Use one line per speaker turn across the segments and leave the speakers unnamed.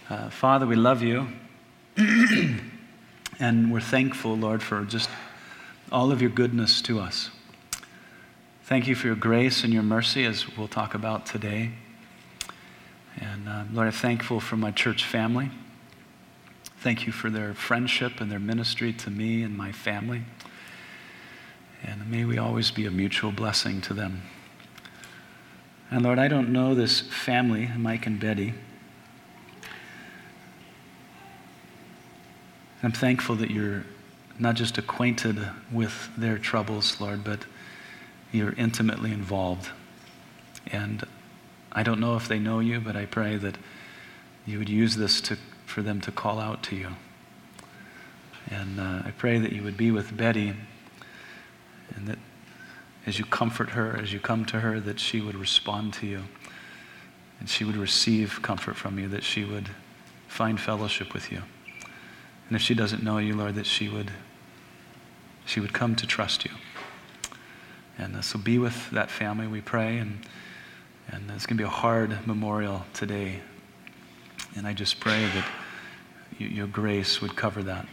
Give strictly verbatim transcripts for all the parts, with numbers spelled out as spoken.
Uh, Father, we love you, and we're thankful, Lord, for just all of your goodness to us. Thank you for your grace and your mercy, as we'll talk about today. And uh, Lord, I'm thankful for my church family. Thank you for their friendship and their ministry to me and my family. And may we always be a mutual blessing to them. And Lord, I don't know this family, Mike and Betty. I'm thankful that you're not just acquainted with their troubles, Lord, but you're intimately involved. And I don't know if they know you, but I pray that you would use this to, for them to call out to you. And uh, I pray that you would be with Betty, and that as you comfort her, as you come to her, that she would respond to you, and she would receive comfort from you, that she would find fellowship with you. And if she doesn't know you, Lord, that she would she would come to trust you. And uh, so be with that family, we pray. And, and it's going to be a hard memorial today. And I just pray that you, your grace would cover that.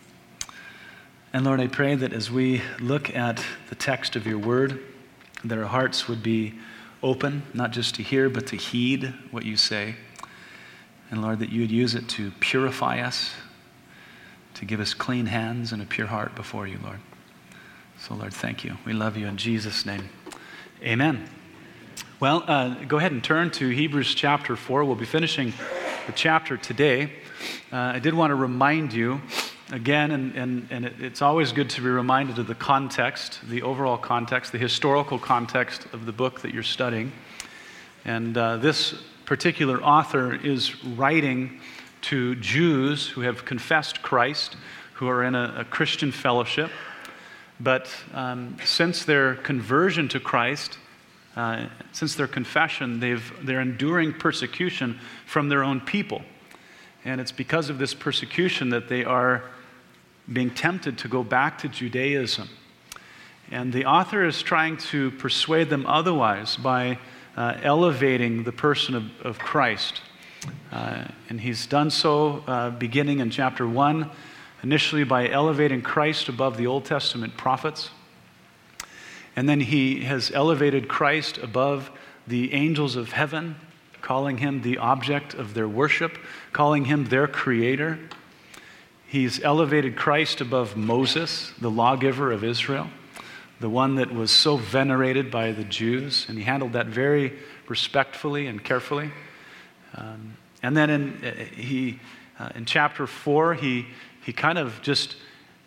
And Lord, I pray that as we look at the text of your word, that our hearts would be open, not just to hear, but to heed what you say. And Lord, that you would use it to purify us, to give us clean hands and a pure heart before you, Lord. So, Lord, thank you. We love you in Jesus' name. Amen. Well, uh, go ahead and turn to Hebrews chapter four. We'll be finishing the chapter today. Uh, I did want to remind you again, and, and, and it, it's always good to be reminded of the context, the overall context, the historical context of the book that you're studying. And uh, this particular author is writing to Jews who have confessed Christ, who are in a, a Christian fellowship. But um, since their conversion to Christ, uh, since their confession, they've, they're enduring persecution from their own people. And it's because of this persecution that they are being tempted to go back to Judaism. And the author is trying to persuade them otherwise by uh, elevating the person of, of Christ. Uh, and he's done so uh, beginning in chapter one, initially by elevating Christ above the Old Testament prophets. And then he has elevated Christ above the angels of heaven, calling him the object of their worship, calling him their creator. He's elevated Christ above Moses, the lawgiver of Israel, the one that was so venerated by the Jews, and he handled that very respectfully and carefully. Um, and then in uh, he uh, in chapter four, he he kind of just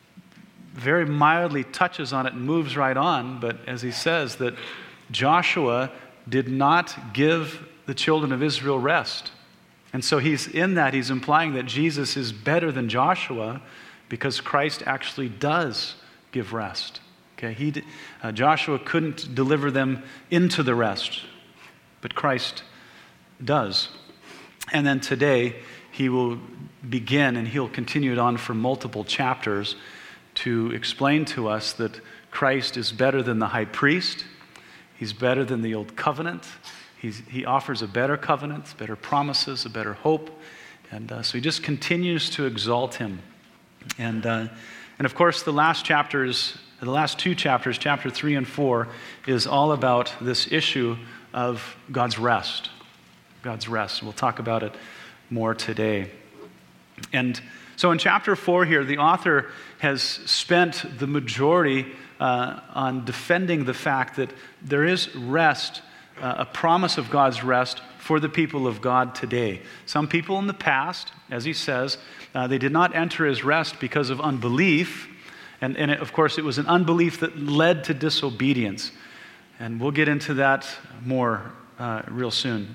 very mildly touches on it and moves right on. But as he says that Joshua did not give the children of Israel rest, and so he's in that he's implying that Jesus is better than Joshua because Christ actually does give rest. Okay, he uh, Joshua couldn't deliver them into the rest, but Christ does. And then today, he will begin, and he'll continue it on for multiple chapters to explain to us that Christ is better than the high priest. He's better than the old covenant. He's, he offers a better covenant, better promises, a better hope. And uh, so he just continues to exalt him. And, uh, and of course, the last chapters, the last two chapters, chapter three and four, is all about this issue of God's rest. God's rest. We'll talk about it more today. And so in chapter four here, the author has spent the majority uh, on defending the fact that there is rest, uh, a promise of God's rest for the people of God today. Some people in the past, as he says, uh, they did not enter his rest because of unbelief. And, and it, of course, it was an unbelief that led to disobedience. And we'll get into that more uh, real soon.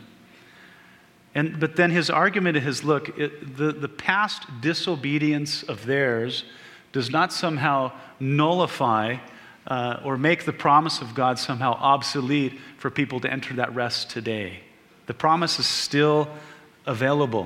And, but then his argument is, look, it, the, the past disobedience of theirs does not somehow nullify uh, or make the promise of God somehow obsolete for people to enter that rest today. The promise is still available.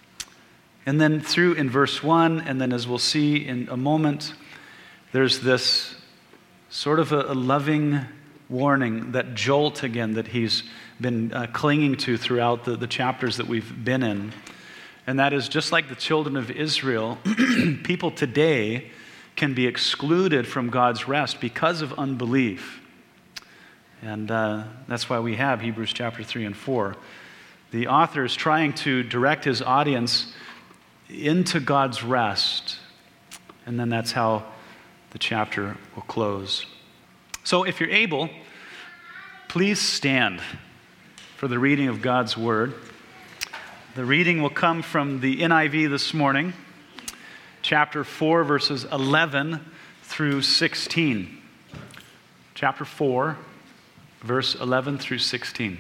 And then through in verse one, and then as we'll see in a moment, there's this sort of a, a loving warning, that jolt again that he's been uh, clinging to throughout the, the chapters that we've been in. And that is, just like the children of Israel, people today can be excluded from God's rest because of unbelief. And uh, that's why we have Hebrews chapter three and four. The author is trying to direct his audience into God's rest. And then that's how the chapter will close. So if you're able, please stand for the reading of God's word. The reading will come from the N I V this morning, chapter four, verses eleven through sixteen. Chapter four, verse eleven through sixteen.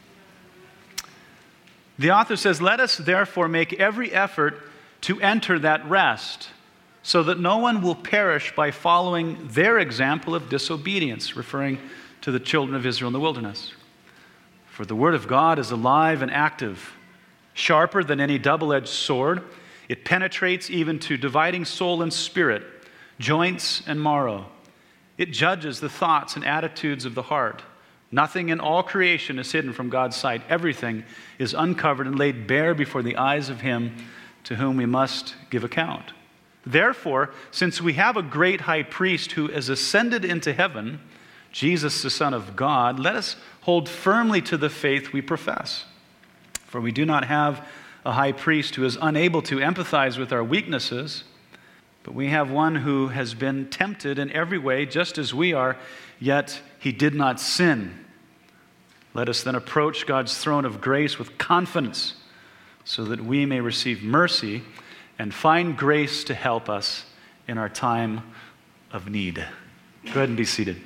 The author says, "Let us therefore make every effort to enter that rest, so that no one will perish by following their example of disobedience," referring to the children of Israel in the wilderness. "For the word of God is alive and active, sharper than any double-edged sword. It penetrates even to dividing soul and spirit, joints and marrow. It judges the thoughts and attitudes of the heart. Nothing in all creation is hidden from God's sight. Everything is uncovered and laid bare before the eyes of him to whom we must give account. Therefore, since we have a great high priest who has ascended into heaven, Jesus, the Son of God, let us hold firmly to the faith we profess. For we do not have a high priest who is unable to empathize with our weaknesses, but we have one who has been tempted in every way, just as we are, yet he did not sin. Let us then approach God's throne of grace with confidence, so that we may receive mercy and find grace to help us in our time of need." Go ahead and be seated.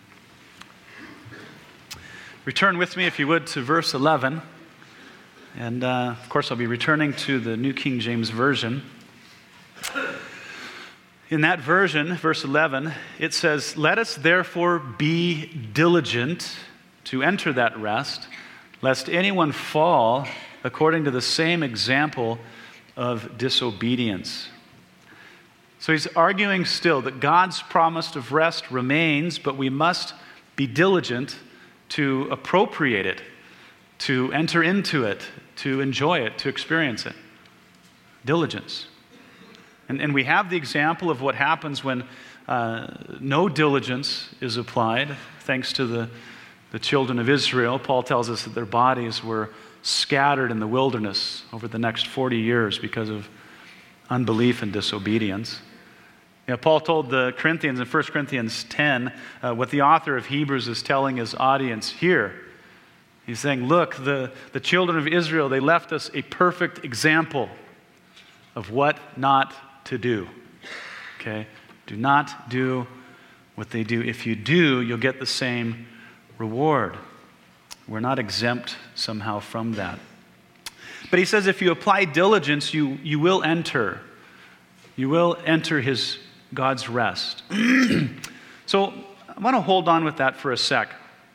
Return with me, if you would, to verse eleven. And, uh, of course, I'll be returning to the New King James Version. In that version, verse eleven, it says, "Let us therefore be diligent to enter that rest, lest anyone fall according to the same example of disobedience." So he's arguing still that God's promise of rest remains, but we must be diligent to appropriate it, to enter into it, to enjoy it, to experience it. Diligence. And, and we have the example of what happens when uh, no diligence is applied, thanks to the, the children of Israel. Paul tells us that their bodies were scattered in the wilderness over the next forty years because of unbelief and disobedience. You know, Paul told the Corinthians in First Corinthians ten uh, what the author of Hebrews is telling his audience here. He's saying, look, the, the children of Israel, they left us a perfect example of what not to do. Okay? Do not do what they do. If you do, you'll get the same reward. We're not exempt somehow from that. But he says if you apply diligence, you, you will enter. You will enter his God's rest. So I want to hold on with that for a sec.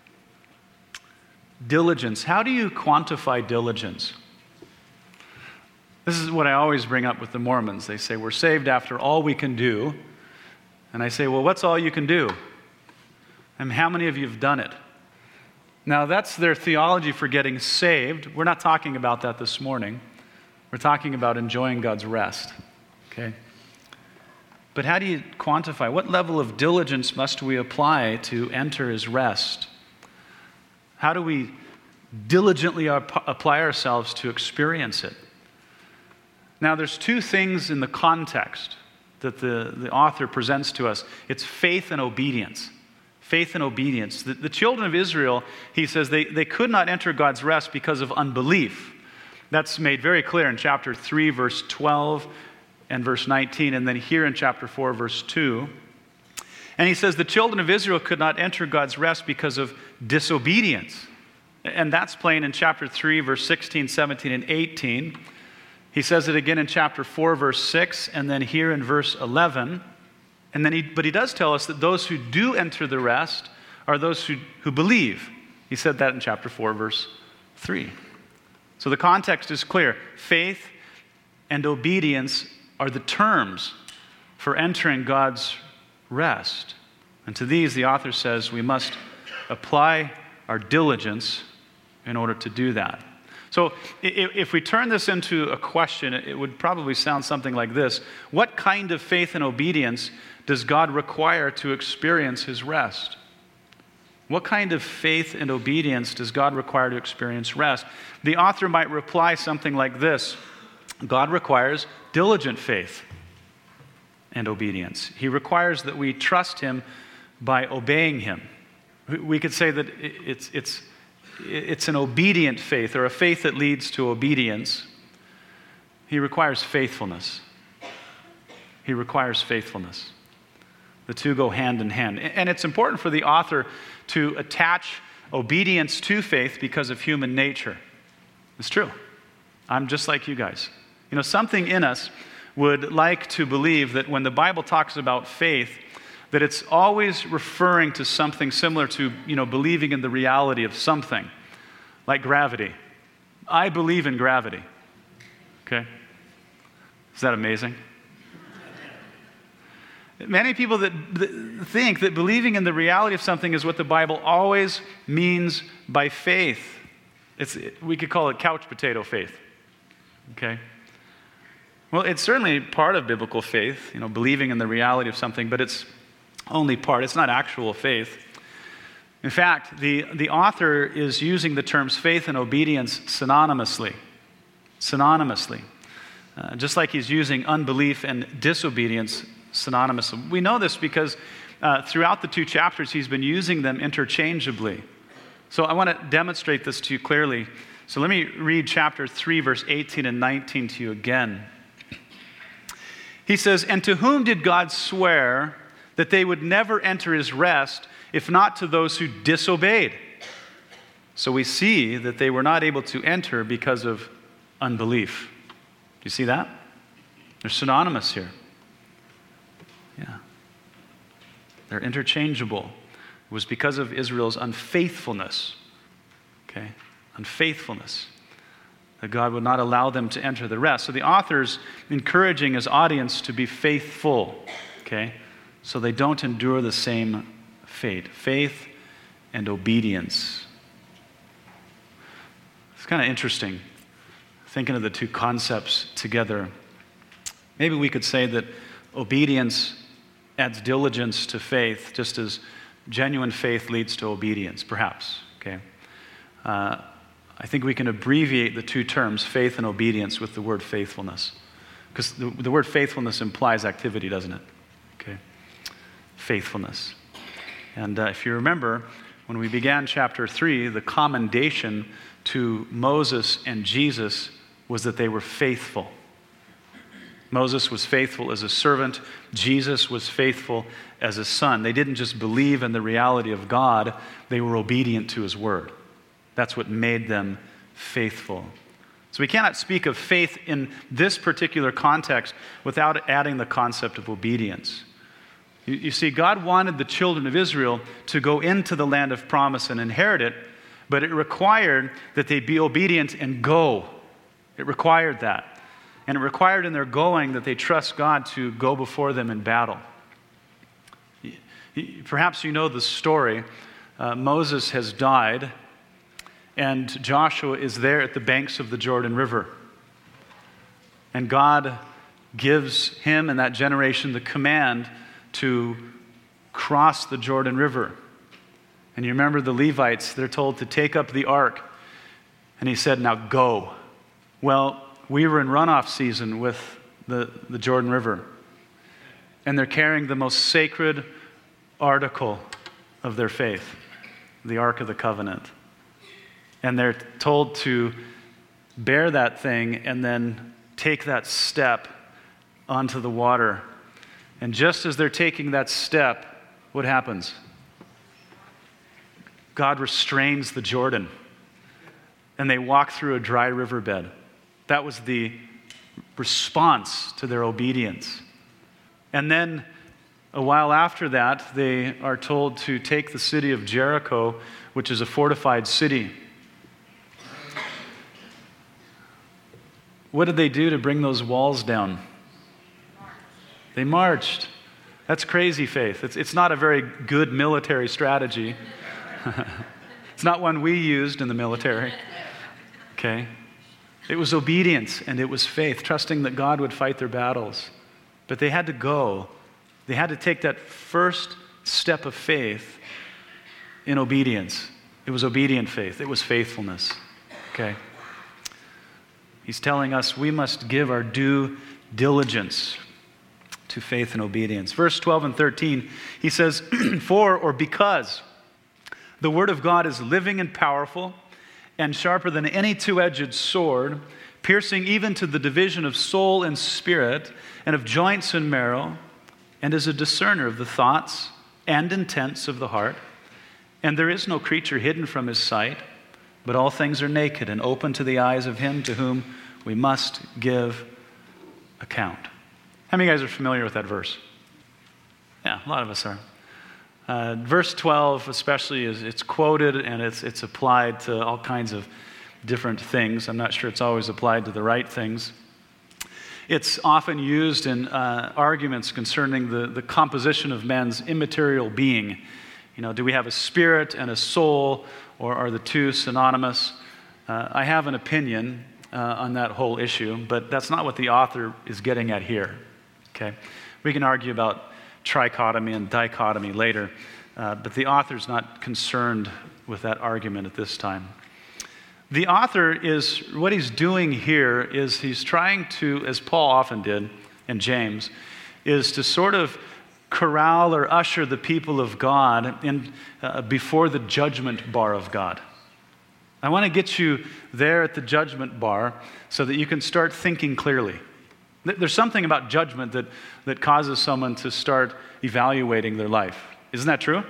Diligence. How do you quantify diligence? This is what I always bring up with the Mormons. They say, we're saved after all we can do. And I say, well, what's all you can do? And how many of you have done it? Now, that's their theology for getting saved. We're not talking about that this morning. We're talking about enjoying God's rest. Okay? But how do you quantify? What level of diligence must we apply to enter his rest? How do we diligently apply ourselves to experience it? Now, there's two things in the context that the, the author presents to us. It's faith and obedience. Faith and obedience. The, the children of Israel, he says, they, they could not enter God's rest because of unbelief. That's made very clear in chapter three, verse twelve and verse nineteen, and then here in chapter four, verse two. And he says the children of Israel could not enter God's rest because of disobedience. And that's plain in chapter three, verse sixteen, seventeen, and eighteen. He says it again in chapter four, verse six, and then here in verse eleven. And then he, but he does tell us that those who do enter the rest are those who, who believe. He said that in chapter four, verse three. So the context is clear. Faith and obedience are the terms for entering God's rest. And to these, the author says, we must apply our diligence in order to do that. So if we turn this into a question, it would probably sound something like this. What kind of faith and obedience does God require to experience his rest? What kind of faith and obedience does God require to experience rest? The author might reply something like this. God requires diligent faith and obedience. He requires that we trust him by obeying him. We could say that it's, it's, it's an obedient faith, or a faith that leads to obedience. He requires faithfulness. He requires faithfulness. The two go hand in hand. And it's important for the author to attach obedience to faith because of human nature. It's true. I'm just like you guys. You know, something in us would like to believe that when the Bible talks about faith, that it's always referring to something similar to, you know, believing in the reality of something, like gravity. I believe in gravity. Okay? Is that amazing? Many people that, that think that believing in the reality of something is what the Bible always means by faith. It's, we could call it couch potato faith. Okay? Well, it's certainly part of biblical faith, you know, believing in the reality of something, but it's only part. It's not actual faith. In fact, the, the author is using the terms faith and obedience synonymously. Synonymously. Uh, just like he's using unbelief and disobedience synonymously. We know this because uh, throughout the two chapters, he's been using them interchangeably. So I want to demonstrate this to you clearly. So let me read chapter three, verse eighteen and nineteen to you again. He says, "And to whom did God swear that they would never enter his rest, if not to those who disobeyed? So we see that they were not able to enter because of unbelief." Do you see that? They're synonymous here. Yeah. They're interchangeable. It was because of Israel's unfaithfulness, okay, unfaithfulness, that God would not allow them to enter the rest. So the author's encouraging his audience to be faithful, okay, so they don't endure the same fate. Faith and obedience. It's kind of interesting, thinking of the two concepts together. Maybe we could say that obedience adds diligence to faith, just as genuine faith leads to obedience, perhaps, okay? Uh, I think we can abbreviate the two terms, faith and obedience, with the word faithfulness. Because the, the word faithfulness implies activity, doesn't it? Okay. Faithfulness. And uh, if you remember, when we began chapter three, the commendation to Moses and Jesus was that they were faithful. Moses was faithful as a servant. Jesus was faithful as a son. They didn't just believe in the reality of God, they were obedient to his word. That's what made them faithful. So we cannot speak of faith in this particular context without adding the concept of obedience. You, you see, God wanted the children of Israel to go into the land of promise and inherit it, but it required that they be obedient and go. It required that. And it required in their going that they trust God to go before them in battle. Perhaps you know the story. Uh, Moses has died, and Joshua is there at the banks of the Jordan River. And God gives him and that generation the command to cross the Jordan River. And you remember the Levites, they're told to take up the ark. And he said, now go. Well, we were in runoff season with the, the Jordan River. And they're carrying the most sacred article of their faith, the Ark of the Covenant. And they're told to bear that thing and then take that step onto the water. And just as they're taking that step, what happens? God restrains the Jordan, and they walk through a dry riverbed. That was the response to their obedience. And then a while after that, they are told to take the city of Jericho, which is a fortified city. What did they do to bring those walls down? They marched. That's crazy faith. It's, it's not a very good military strategy. It's not one we used in the military. Okay? It was obedience and it was faith, trusting that God would fight their battles. But they had to go. They had to take that first step of faith in obedience. It was obedient faith. It was faithfulness. Okay? He's telling us we must give our due diligence to faith and obedience. Verse twelve and thirteen, he says, for or because the word of God is living and powerful and sharper than any two-edged sword, piercing even to the division of soul and spirit and of joints and marrow, and is a discerner of the thoughts and intents of the heart. And there is no creature hidden from his sight, but all things are naked and open to the eyes of him to whom we must give account. How many of you guys are familiar with that verse? Yeah, a lot of us are. Uh, verse twelve especially, is it's quoted and it's it's applied to all kinds of different things. I'm not sure it's always applied to the right things. It's often used in uh, arguments concerning the, the composition of man's immaterial being. You know, do we have a spirit and a soul, or are the two synonymous? Uh, I have an opinion uh, on that whole issue, but that's not what the author is getting at here. Okay, we can argue about trichotomy and dichotomy later, uh, but the author's not concerned with that argument at this time. The author is, what he's doing here is he's trying to, as Paul often did, and James, is to sort of corral or usher the people of God in uh, before the judgment bar of God. I want to get you there at the judgment bar so that you can start thinking clearly. There's something about judgment that, that causes someone to start evaluating their life. Isn't that true?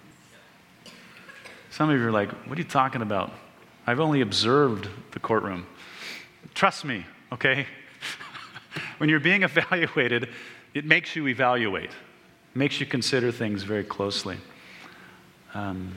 Some of you are like, what are you talking about? I've only observed the courtroom. Trust me, okay? When you're being evaluated, it makes you evaluate. It makes you consider things very closely. Um,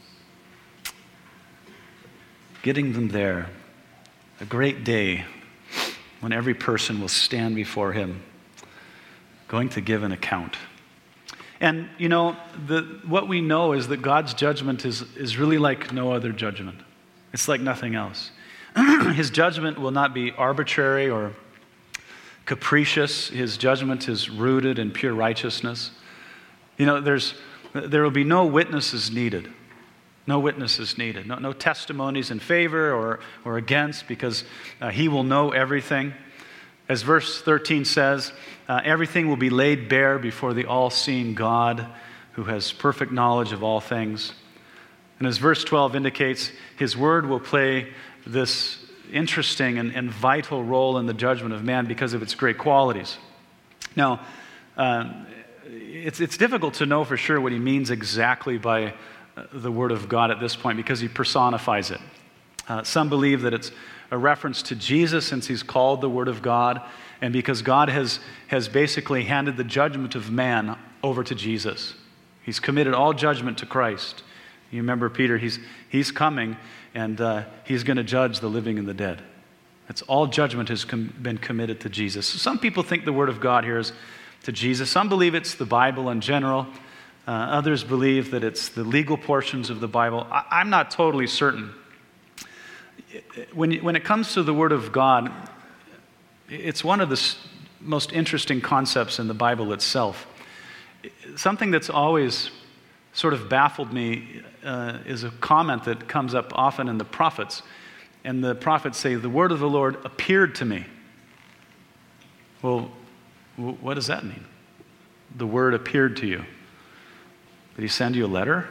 getting them there, a great day when every person will stand before him, going to give an account. And, you know, the, what we know is that God's judgment is, is really like no other judgment. It's like nothing else. His judgment will not be arbitrary or capricious. His judgment is rooted in pure righteousness. You know, there's there will be no witnesses needed. No witnesses needed. No, no testimonies in favor or, or against, because uh, he will know everything. As verse thirteen says, uh, everything will be laid bare before the all-seeing God who has perfect knowledge of all things. And as verse twelve indicates, his word will play this interesting and, and vital role in the judgment of man because of its great qualities. Now, um, it's, it's difficult to know for sure what he means exactly by the word of God at this point because he personifies it. Uh, some believe that it's a reference to Jesus since he's called the word of God, and because God has, has basically handed the judgment of man over to Jesus. He's committed all judgment to Christ. You remember Peter, he's, he's coming and uh, he's going to judge the living and the dead. It's all judgment has com- been committed to Jesus. So some people think the word of God here is to Jesus. Some believe it's the Bible in general. Uh, others believe that it's the legal portions of the Bible. I, I'm not totally certain. When, when it comes to the Word of God, it's one of the s- most interesting concepts in the Bible itself. Something that's always sort of baffled me uh, is a comment that comes up often in the prophets. And the prophets say, the word of the Lord appeared to me. Well, w- what does that mean? The word appeared to you. Did he send you a letter?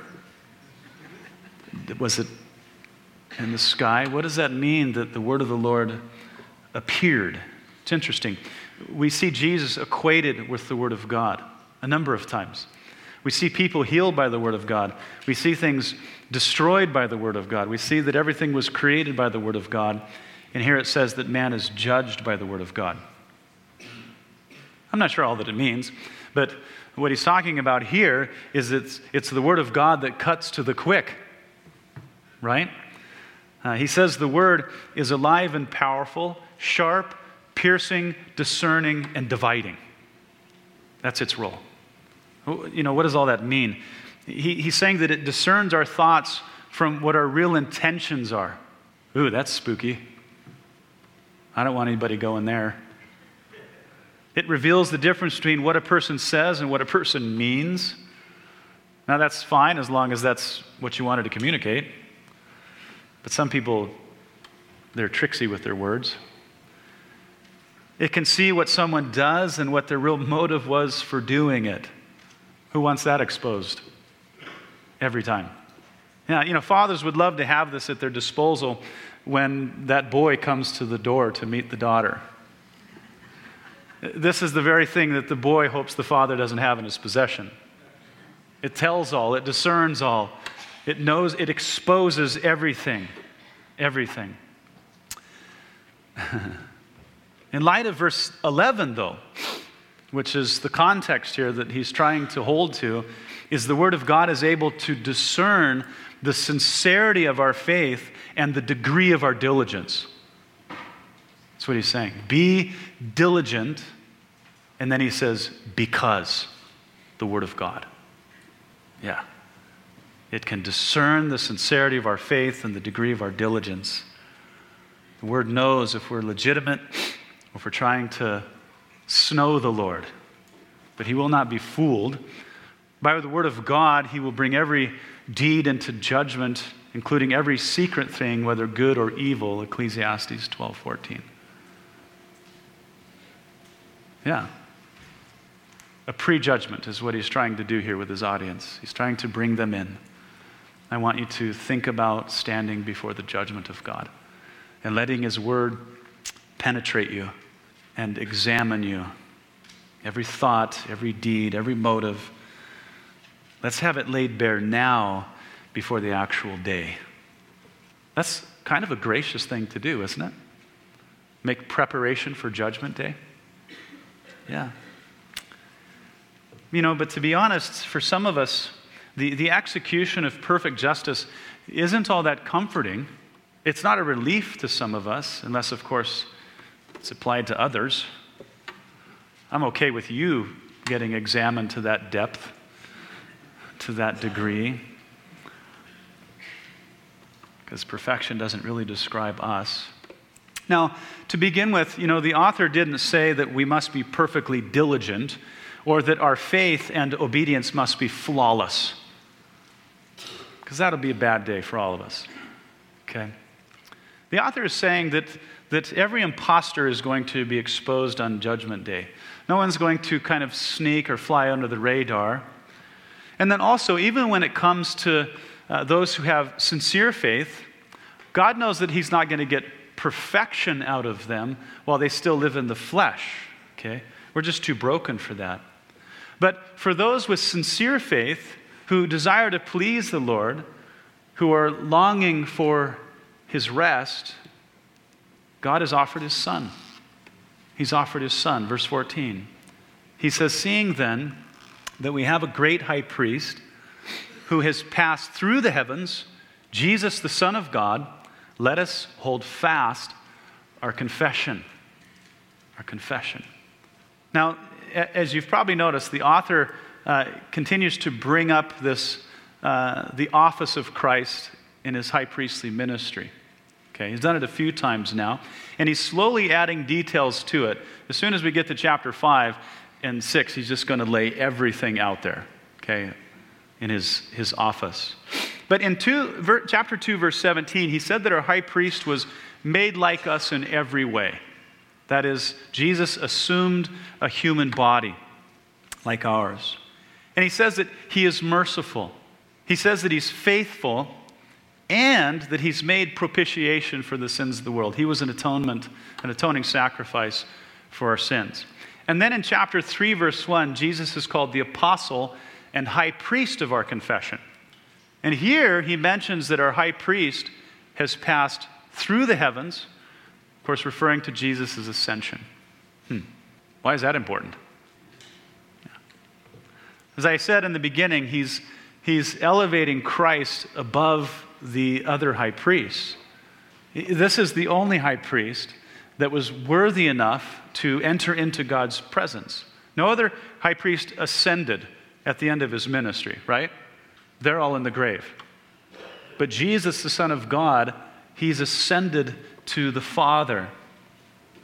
Was it in the sky? What does that mean that the word of the Lord appeared? It's interesting. We see Jesus equated with the word of God a number of times. We see people healed by the word of God. We see things destroyed by the word of God. We see that everything was created by the word of God. And here it says that man is judged by the word of God. I'm not sure all that it means, but what he's talking about here is it's, it's the word of God that cuts to the quick, right? Uh, he says the word is alive and powerful, sharp, piercing, discerning, and dividing. That's its role. You know, what does all that mean? He, he's saying that it discerns our thoughts from what our real intentions are. Ooh, that's spooky. I don't want anybody going there. It reveals the difference between what a person says and what a person means. Now, that's fine as long as that's what you wanted to communicate. But some people, they're tricksy with their words. It can see what someone does and what their real motive was for doing it. Who wants that exposed? Every time. Yeah, you know, fathers would love to have this at their disposal when that boy comes to the door to meet the daughter. This is the very thing that the boy hopes the father doesn't have in his possession. It tells all, it discerns all, it knows, it exposes everything. Everything. In light of verse eleven, though, which is the context here that he's trying to hold to, is the Word of God is able to discern the sincerity of our faith and the degree of our diligence. That's what he's saying. Be diligent, and then he says, because the Word of God. Yeah. It can discern the sincerity of our faith and the degree of our diligence. The Word knows if we're legitimate, or if we're trying to snow the Lord. But he will not be fooled. By the Word of God, he will bring every deed into judgment, including every secret thing, whether good or evil, Ecclesiastes twelve fourteen. Yeah. A prejudgment is what he's trying to do here with his audience. He's trying to bring them in. I want you to think about standing before the judgment of God and letting his word penetrate you and examine you. Every thought, every deed, every motive. Let's have it laid bare now before the actual day. That's kind of a gracious thing to do, isn't it? Make preparation for Judgment Day. Yeah. You know, but to be honest, for some of us, the, the execution of perfect justice isn't all that comforting. It's not a relief to some of us, unless, of course, it's applied to others. I'm okay with you getting examined to that depth, to that degree, because perfection doesn't really describe us. Now, to begin with, you know, the author didn't say that we must be perfectly diligent or that our faith and obedience must be flawless, because that'll be a bad day for all of us. Okay? The author is saying that, that every imposter is going to be exposed on Judgment Day. No one's going to kind of sneak or fly under the radar. And then also, even when it comes to uh, those who have sincere faith, God knows that he's not going to get perfection out of them while they still live in the flesh. Okay? We're just too broken for that. But for those with sincere faith who desire to please the Lord, who are longing for his rest, God has offered his Son. He's offered his Son. Verse fourteen. He says, seeing then that we have a great high priest who has passed through the heavens, Jesus the Son of God, let us hold fast our confession. Our confession. Now, as you've probably noticed, the author uh, continues to bring up this, uh, the office of Christ in his high priestly ministry. Okay, he's done it a few times now, and he's slowly adding details to it. As soon as we get to chapter five and six, he's just going to lay everything out there, okay, in his, his office. But in two, ver, chapter two, verse seventeen, he said that our high priest was made like us in every way. That is, Jesus assumed a human body like ours. And he says that he is merciful. He says that he's faithful and that he's made propitiation for the sins of the world. He was an atonement, an atoning sacrifice for our sins. And then in chapter three, verse one, Jesus is called the apostle and high priest of our confession. And here he mentions that our high priest has passed through the heavens, of course, referring to Jesus' ascension. Hmm. Why is that important? Yeah. As I said in the beginning, he's, he's elevating Christ above the other high priests. This is the only high priest that was worthy enough to enter into God's presence. No other high priest ascended at the end of his ministry, right? They're all in the grave. But Jesus, the Son of God, he's ascended to the Father.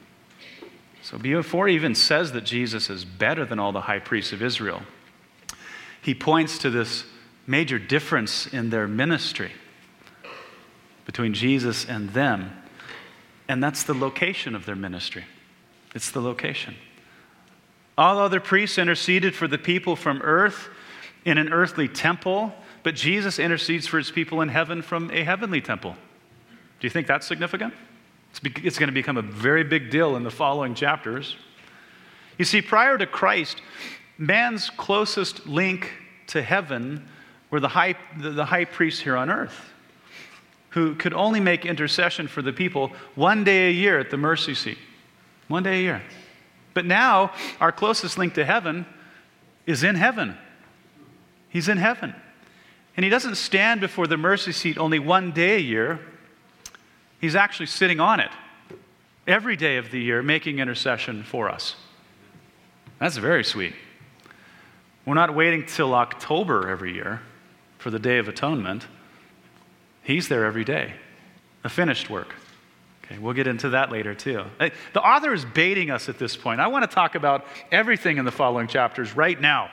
So before he even says that Jesus is better than all the high priests of Israel, he points to this major difference in their ministry between Jesus and them, and that's the location of their ministry. It's the location. All other priests interceded for the people from earth in an earthly temple, but Jesus intercedes for his people in heaven from a heavenly temple. Do you think that's significant? It's, be- it's going to become a very big deal in the following chapters. You see, prior to Christ, man's closest link to heaven were the high, the, the high priests here on earth, who could only make intercession for the people one day a year at the mercy seat. One day a year. But now, our closest link to heaven is in heaven. He's in heaven. And he doesn't stand before the mercy seat only one day a year. He's actually sitting on it every day of the year, making intercession for us. That's very sweet. We're not waiting till October every year for the Day of Atonement. He's there every day. A finished work. Okay, we'll get into that later too. The author is baiting us at this point. I want to talk about everything in the following chapters right now.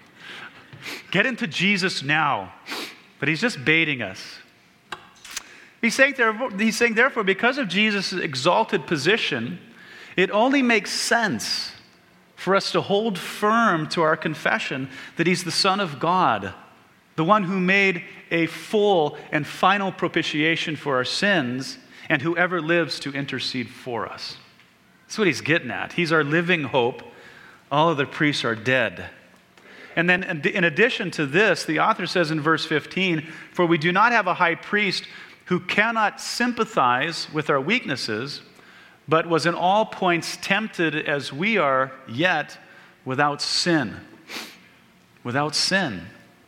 Get into Jesus now. But he's just baiting us. He's saying, therefore, he's saying, therefore, because of Jesus' exalted position, it only makes sense for us to hold firm to our confession that he's the Son of God, the one who made a full and final propitiation for our sins, and whoever lives to intercede for us. That's what he's getting at. He's our living hope. All other priests are dead. And then in addition to this, the author says in verse fifteen, for we do not have a high priest who cannot sympathize with our weaknesses, but was in all points tempted as we are, yet without sin. Without sin.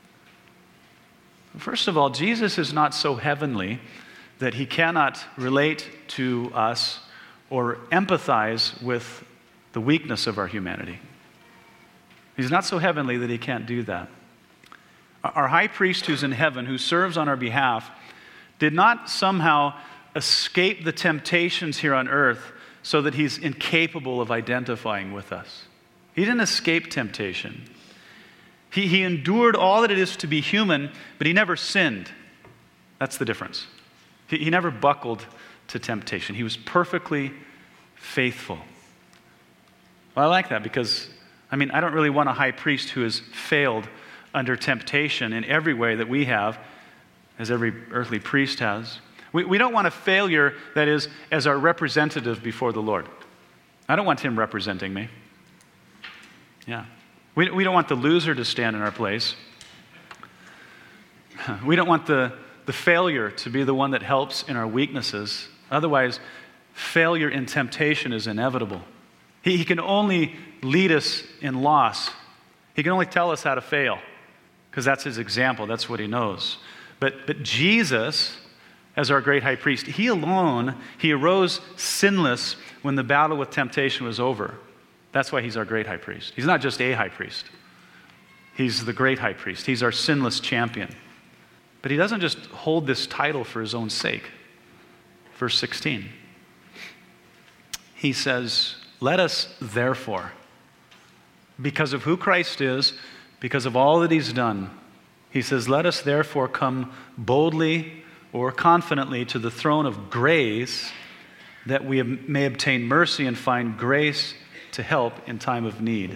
First of all, Jesus is not so heavenly that he cannot relate to us or empathize with the weakness of our humanity. He's not so heavenly that he can't do that. Our high priest who's in heaven, who serves on our behalf, did not somehow escape the temptations here on earth so that he's incapable of identifying with us. He didn't escape temptation. He, he endured all that it is to be human, but he never sinned. That's the difference. He, he never buckled to temptation. He was perfectly faithful. Well, I like that because, I mean, I don't really want a high priest who has failed under temptation in every way that we have, as every earthly priest has. We, we don't want a failure that is as our representative before the Lord. I don't want him representing me. Yeah. We, we don't want the loser to stand in our place. We don't want the, the failure to be the one that helps in our weaknesses. Otherwise, failure in temptation is inevitable. He, he can only lead us in loss. He can only tell us how to fail because that's his example. That's what he knows. But, but Jesus, as our great high priest, he alone, he arose sinless when the battle with temptation was over. That's why he's our great high priest. He's not just a high priest. He's the great high priest. He's our sinless champion. But he doesn't just hold this title for his own sake. Verse sixteen. He says, let us therefore, because of who Christ is, because of all that he's done, he says, let us therefore come boldly or confidently to the throne of grace that we may obtain mercy and find grace to help in time of need.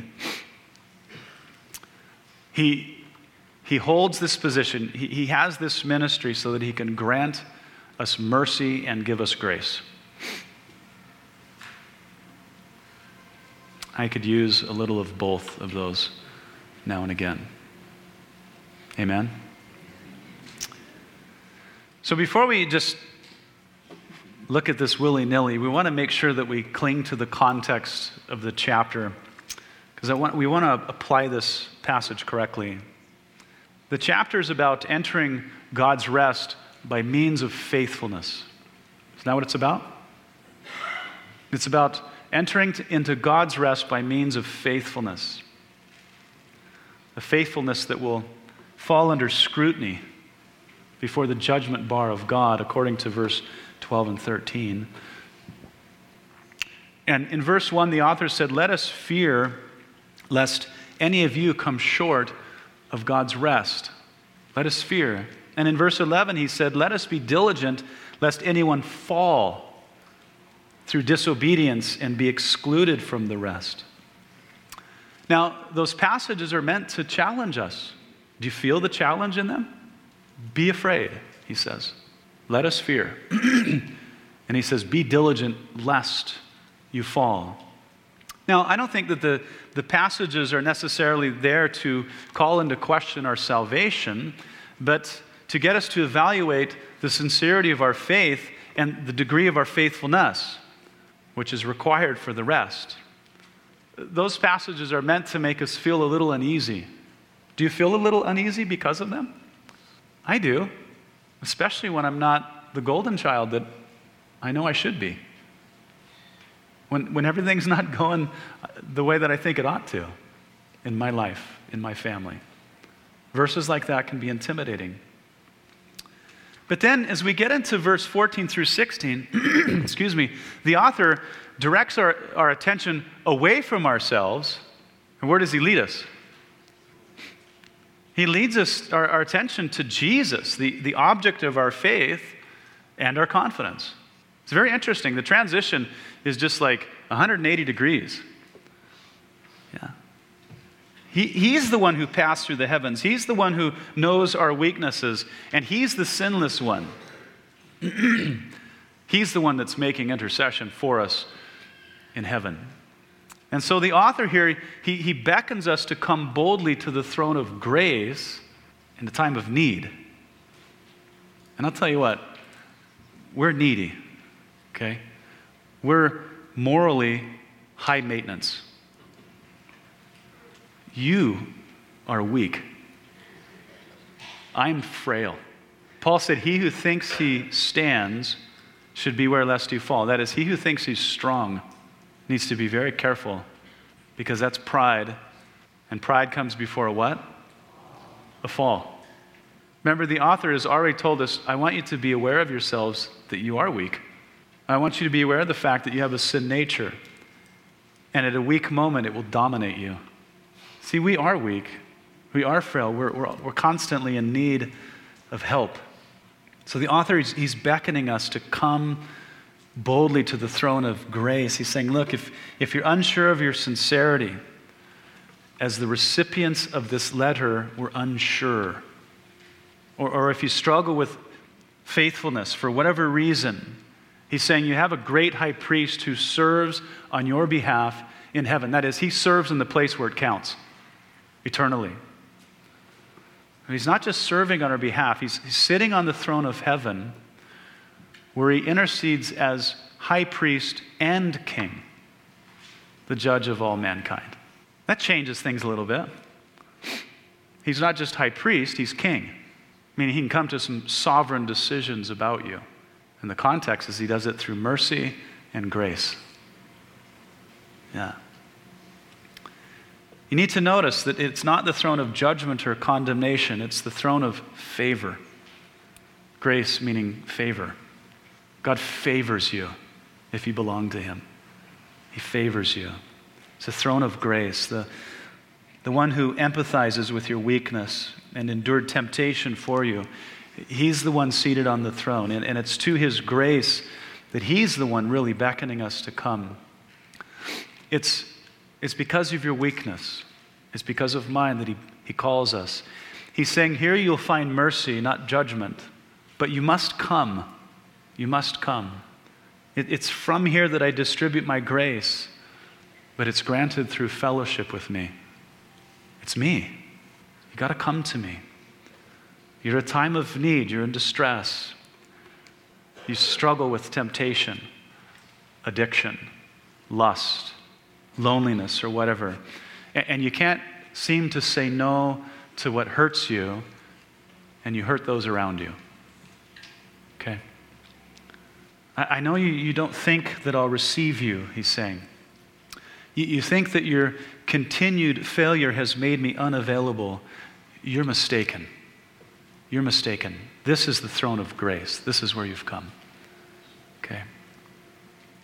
He, he holds this position. He, he has this ministry so that he can grant us mercy and give us grace. I could use a little of both of those now and again. Amen? So before we just look at this willy-nilly, we want to make sure that we cling to the context of the chapter because I want, we want to apply this passage correctly. The chapter is about entering God's rest by means of faithfulness. Isn't that what it's about? It's about entering to, into God's rest by means of faithfulness. A faithfulness that will fall under scrutiny before the judgment bar of God, according to verse twelve and thirteen. And in verse one, the author said, let us fear lest any of you come short of God's rest. Let us fear. And in verse eleven, he said, let us be diligent lest anyone fall through disobedience and be excluded from the rest. Now, those passages are meant to challenge us. Do you feel the challenge in them? Be afraid, he says. Let us fear. And he says, be diligent lest you fall. Now, I don't think that the, the passages are necessarily there to call into question our salvation, but to get us to evaluate the sincerity of our faith and the degree of our faithfulness, which is required for the rest. Those passages are meant to make us feel a little uneasy. Do you feel a little uneasy because of them? I do, especially when I'm not the golden child that I know I should be. When, when everything's not going the way that I think it ought to in my life, in my family. Verses like that can be intimidating. But then as we get into verse fourteen through sixteen, excuse me, the author directs our, our attention away from ourselves. And where does he lead us? He leads us, our, our attention to Jesus, the, the object of our faith and our confidence. It's very interesting. The transition is just like one hundred eighty degrees. Yeah. He, he's the one who passed through the heavens. He's the one who knows our weaknesses, and he's the sinless one. He's the one that's making intercession for us in heaven. And so the author here, he, he beckons us to come boldly to the throne of grace in the time of need. And I'll tell you what, we're needy, okay? We're morally high maintenance. You are weak. I'm frail. Paul said, he who thinks he stands should beware lest he fall. That is, he who thinks he's strong needs to be very careful, because that's pride. And pride comes before a what? A fall. Remember, the author has already told us, I want you to be aware of yourselves that you are weak. I want you to be aware of the fact that you have a sin nature. And at a weak moment, it will dominate you. See, we are weak. We are frail. We're, we're, we're constantly in need of help. So the author, he's, he's beckoning us to come boldly to the throne of grace. He's saying, look, if, if you're unsure of your sincerity, as the recipients of this letter were unsure, or, or if you struggle with faithfulness for whatever reason, he's saying you have a great high priest who serves on your behalf in heaven. That is, he serves in the place where it counts, eternally. And he's not just serving on our behalf, he's, he's sitting on the throne of heaven where he intercedes as high priest and king, the judge of all mankind. That changes things a little bit. He's not just high priest, he's king. Meaning he can come to some sovereign decisions about you. And the context is he does it through mercy and grace. Yeah. You need to notice that it's not the throne of judgment or condemnation, it's the throne of favor. Grace meaning favor. God favors you if you belong to him. He favors you. It's a throne of grace, the, the one who empathizes with your weakness and endured temptation for you. He's the one seated on the throne, and, and it's to his grace that he's the one really beckoning us to come. It's, it's because of your weakness. It's because of mine that he, he calls us. He's saying, here you'll find mercy, not judgment, but you must come. You must come. It, it's from here that I distribute my grace, but it's granted through fellowship with me. It's me. You got to come to me. You're at a time of need. You're in distress. You struggle with temptation, addiction, lust, loneliness, or whatever. And, and you can't seem to say no to what hurts you, and you hurt those around you. Okay? I, I know you, you don't think that I'll receive you, he's saying. You, you think that your continued failure has made me unavailable. You're mistaken. You're mistaken. This is the throne of grace. This is where you've come. Okay?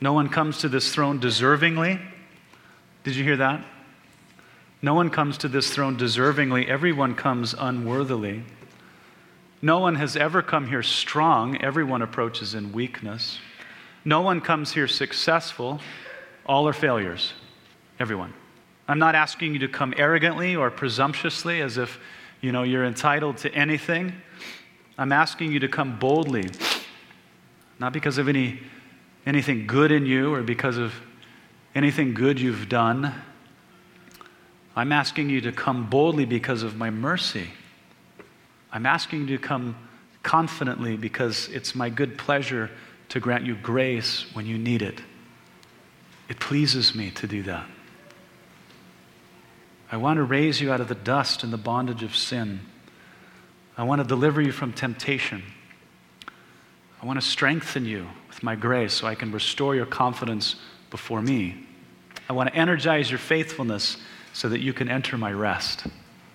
No one comes to this throne deservingly. Did you hear that? No one comes to this throne deservingly. Everyone comes unworthily. No one has ever come here strong. Everyone approaches in weakness. No one comes here successful. All are failures. Everyone. I'm not asking you to come arrogantly or presumptuously as if, you know, you're entitled to anything. I'm asking you to come boldly, not because of any anything good in you or because of anything good you've done. I'm asking you to come boldly because of my mercy. I'm asking you to come confidently because it's my good pleasure to grant you grace when you need it. It pleases me to do that. I want to raise you out of the dust and the bondage of sin. I want to deliver you from temptation. I want to strengthen you with my grace so I can restore your confidence before me. I want to energize your faithfulness so that you can enter my rest.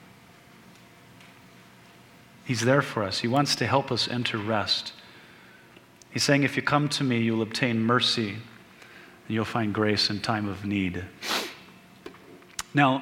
He's there for us. He wants to help us enter rest. He's saying, if you come to me, you'll obtain mercy and you'll find grace in time of need. Now,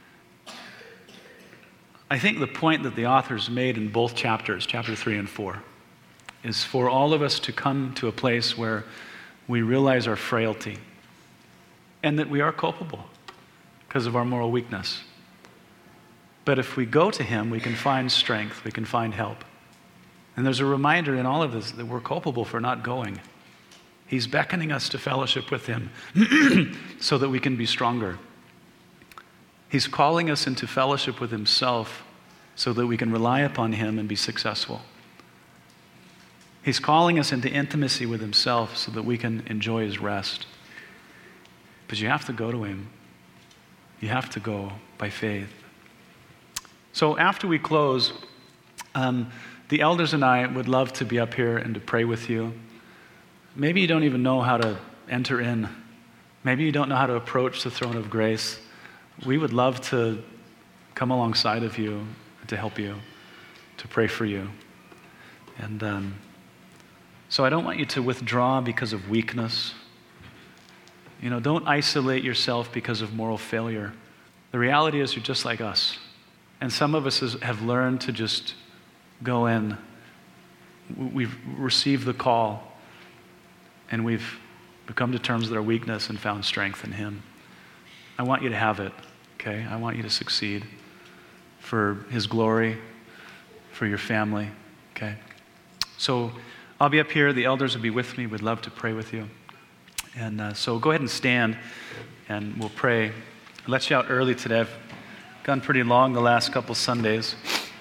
I think the point that the authors made in both chapters, chapter three and four, is for all of us to come to a place where we realize our frailty and that we are culpable because of our moral weakness. But if we go to him, we can find strength, we can find help. And there's a reminder in all of this that we're culpable for not going. He's beckoning us to fellowship with him so that we can be stronger. He's calling us into fellowship with himself so that we can rely upon him and be successful. He's calling us into intimacy with himself so that we can enjoy his rest. But you have to go to him. You have to go by faith. So after we close, um, the elders and I would love to be up here and to pray with you. Maybe you don't even know how to enter in. Maybe you don't know how to approach the throne of grace. We would love to come alongside of you, to help you, to pray for you. And um, so I don't want you to withdraw because of weakness. You know, don't isolate yourself because of moral failure. The reality is you're just like us. And some of us has, have learned to just go in. We've received the call, and we've come to terms with our weakness and found strength in him. I want you to have it, okay? I want you to succeed for his glory, for your family, okay? So I'll be up here. The elders will be with me. We'd love to pray with you. And uh, so go ahead and stand, and we'll pray. I let you out early today. I've gone pretty long the last couple Sundays.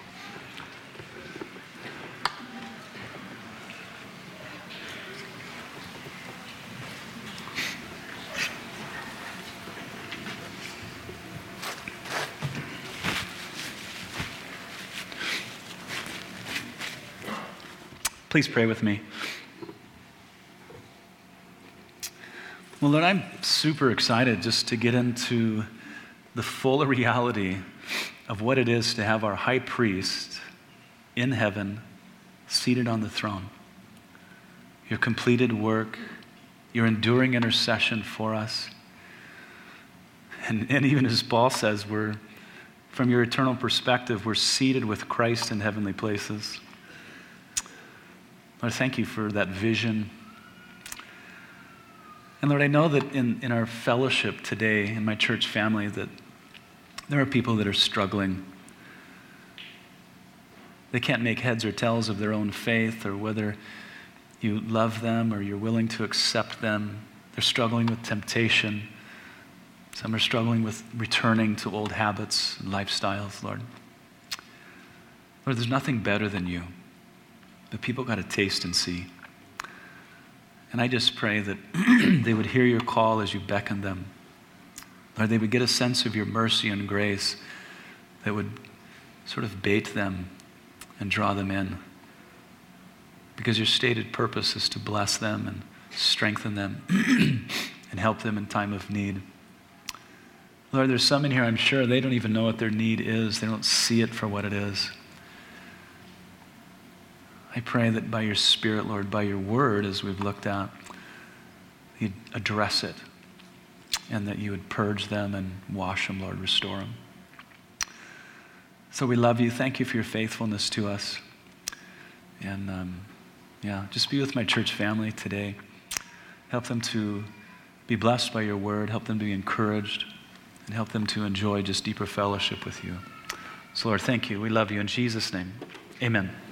Please pray with me. Well, Lord, I'm super excited just to get into the full reality of what it is to have our high priest in heaven seated on the throne. Your completed work, your enduring intercession for us. And, and even as Paul says, we're, from your eternal perspective, we're seated with Christ in heavenly places. Lord, thank you for that vision. And Lord, I know that in, in our fellowship today, in my church family, that there are people that are struggling. They can't make heads or tails of their own faith or whether you love them or you're willing to accept them. They're struggling with temptation. Some are struggling with returning to old habits and lifestyles, Lord. Lord, there's nothing better than you. The people got to taste and see. And I just pray that they would hear your call as you beckon them. Lord, they would get a sense of your mercy and grace that would sort of bait them and draw them in. Because your stated purpose is to bless them and strengthen them and help them in time of need. Lord, there's some in here, I'm sure, they don't even know what their need is. They don't see it for what it is. I pray that by your Spirit, Lord, by your word, as we've looked at, you'd address it, and that you would purge them and wash them, Lord, restore them. So we love you. Thank you for your faithfulness to us. And um, yeah, just be with my church family today. Help them to be blessed by your word. Help them to be encouraged, and help them to enjoy just deeper fellowship with you. So Lord, thank you. We love you in Jesus' name. Amen.